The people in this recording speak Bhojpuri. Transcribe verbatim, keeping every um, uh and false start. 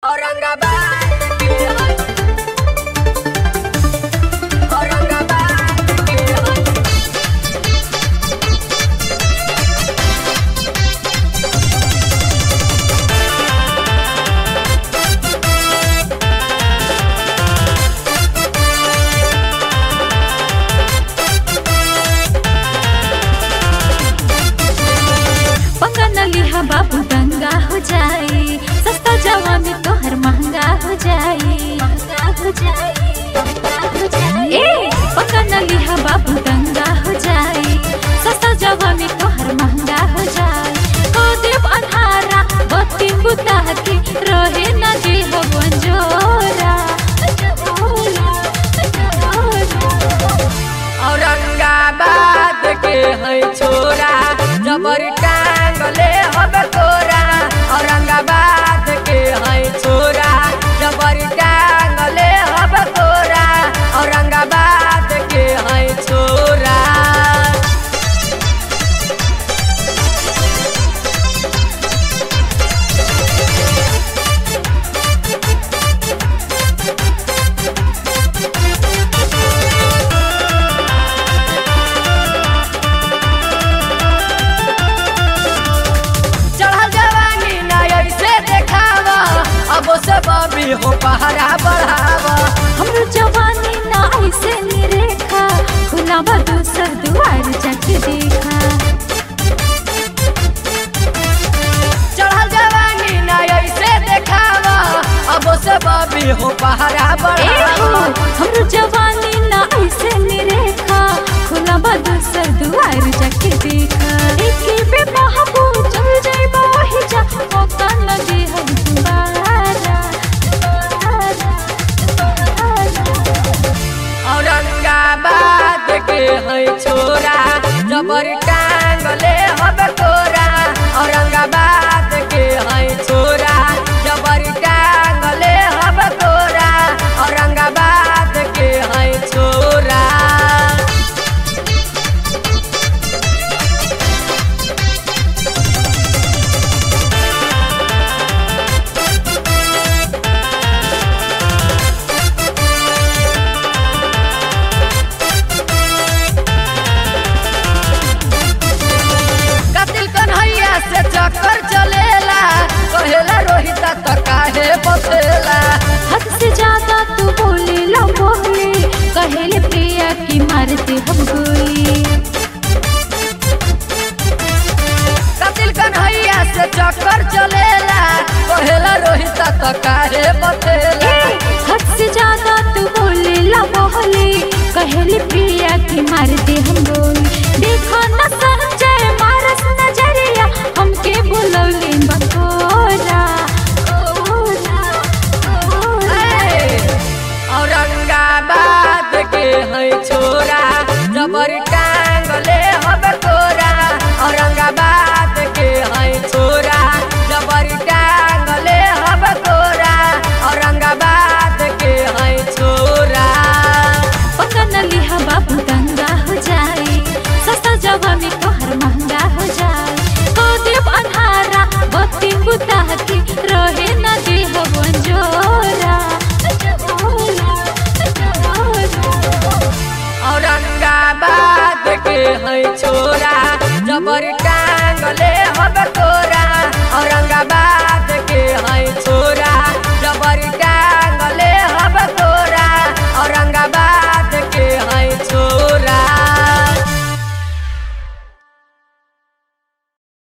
औरंगाबाद के औरंगाबाद के लिहा बाबू दंगा हो जाए, सस्ता जवा में तोहर महंगा हो जाए, महंगा हो जाए, महंगा हो जाए। ए पका न लिहा बाबू दंगा हो जाए, सस्ता जवा में तोहर महंगा हो जाए। को देव अन्हारा बत्ती बुता के रहे न दे हो बंजोरा। औरंगाबाद के है छोरा जबर टांगले हबे तोरा। औरंगाबाद के है छोरा जबर टांगले हबे तोरा। औरंगाबाद के है छोरा हो पहरा बढ़ावा। हमरो जवानी ना ऐसे निरेखा, खुलावा दूसर दुआर जाके देखा। चढ़ल जवानी ना ऐसे देखावा, अब से बबी हो पहरा बढ़ावा। हमरो जवानी ना ऐसे निरेखा, खुलावा दूसर दुआर जाके देखा। एके बे महबू चल जाइबा वही जा, मौका लगे हम तुम्हारा। औरंगाबाद के है छोरा जबर टांगले हबे तोरा। औरंगाबाद के है छोरा जबर टांगले हबे तोरा। औरंगाबाद के है छोरा से चक्कर चलेला, कहेला रोहिता त काहे बसेला। हद से ज्यादा तू बोले ला बोले, कहेले प्रिया की मारते हम गोली। कतिल कन्हैया से चक्कर चलेला, कहेला रोहिता त काहे बसेला। हद से ज्यादा तू बोले ला बोले, कहेले प्रिया की मारते